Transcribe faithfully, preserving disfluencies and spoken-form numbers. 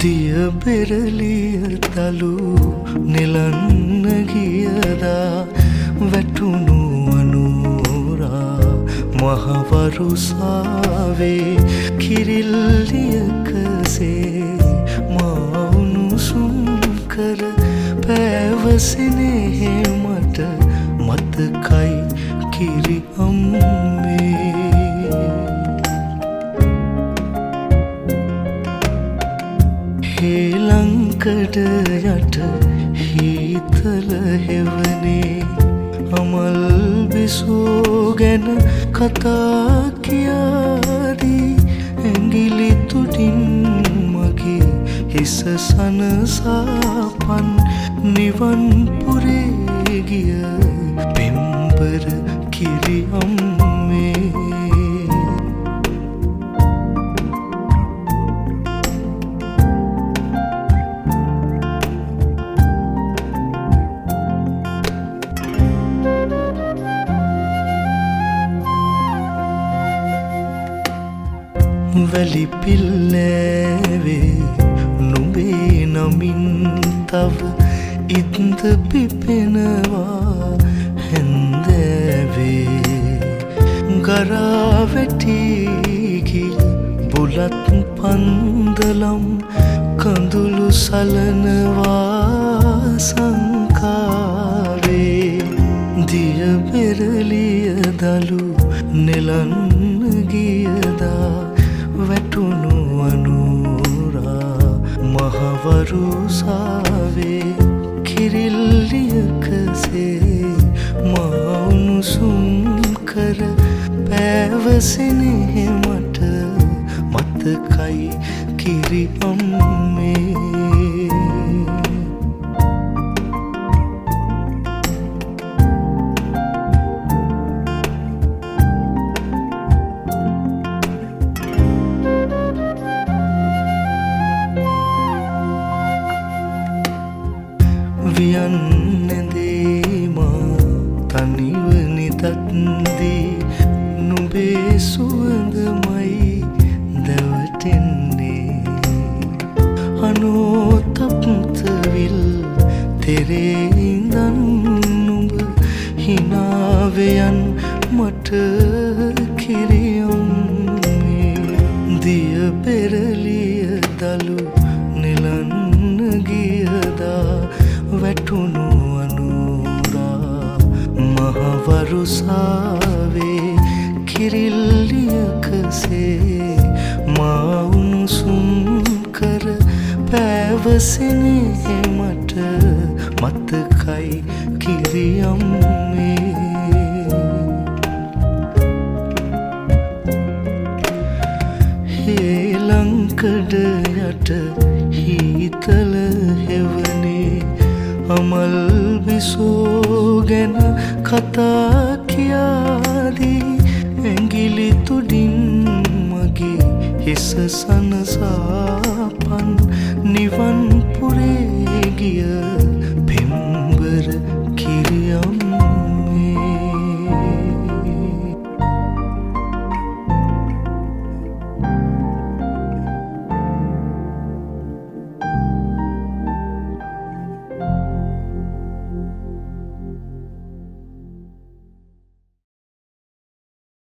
දිය බෙරළිය තලු නෙලන්න ගියදා වැටුණු අනුරා මහවරුසාවේ කිරිල්ලියකසේ මා උණුසුම් කර පැවසෙනෙහි මට මතකයි කිරි අම්මේ. හෙළංකඩ යට හීතල හෙවනේ අමල් බිසෝ ගැන කතා කියාදී ඇඟිලි තුඩින් මගේ හිස සනසාපන් නිවන් පුරේ ගිය පෙම්බර කිරි අම්මේ. වැලි පිල්ලෑවේ නුඹේ නමින් තව ඉත්ද පිපෙනවා හැන්දෑවේ ගරා වැටිගිය බුලත් පන්දලම් කඳුළු සලනවා සංකාවේ දිය බෙරළිය දලු නෙලන්න ගියදා වැටුණු අනුරා මහවරුසාවේ කිරිල්ලියකසේ මා උණුසුම් කර පැවසෙනෙහි මට මතකයි කිරි අම්මේ. වියන්නැදේ මා තනිව නිතත්දී නුඹේ සුවඳමයි දැවටෙන්නේ අනෝතප්තවිල් තෙරේ ඉඳන් නුඹ හිනාවයන් මට කිරි අම්මේ. දිය බෙරළිය දලු නෙලන්න ගියදා වැටුණු අනුරා මහවරුසාවේ කිරිල්ලියකසේ මා උණුසුම් කර පැවසෙනෙහි මට මතකයි කිරි අම්මේ. හෙළංකඩ යට හීතල හෙවනේ අමල් බිසෝ ගැන කතා කියාදී ඇඟිලි තුඩින් මගේ හිස සනසාපන් නිවන්